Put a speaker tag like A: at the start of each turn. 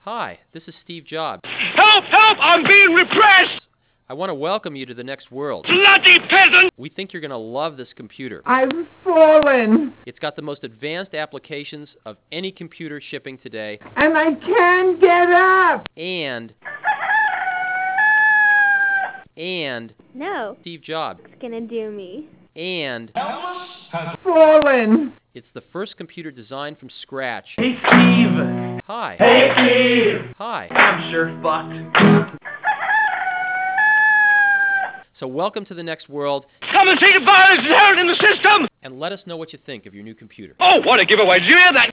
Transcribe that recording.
A: Hi, this is Steve Jobs.
B: Help! Help! I'm being repressed!
A: I want to welcome you to the next world.
B: Bloody peasant!
A: We think you're going to love this computer.
C: I've fallen,
A: It's got the most advanced applications of any computer shipping today,
C: and I can't get up.
A: and
D: No,
A: Steve Jobs,
D: it's gonna do me.
A: and
C: Fallen.
A: it's the first computer designed from scratch.
E: Hey, Steve!
A: Hi.
E: Hey, Steve!
A: Hi.
E: I'm sure fucked.
A: So welcome to the next world,
B: Come and see the violence inherent in the system!
A: and let us know what you think of your new computer.
B: Oh, what a giveaway! Did you hear that?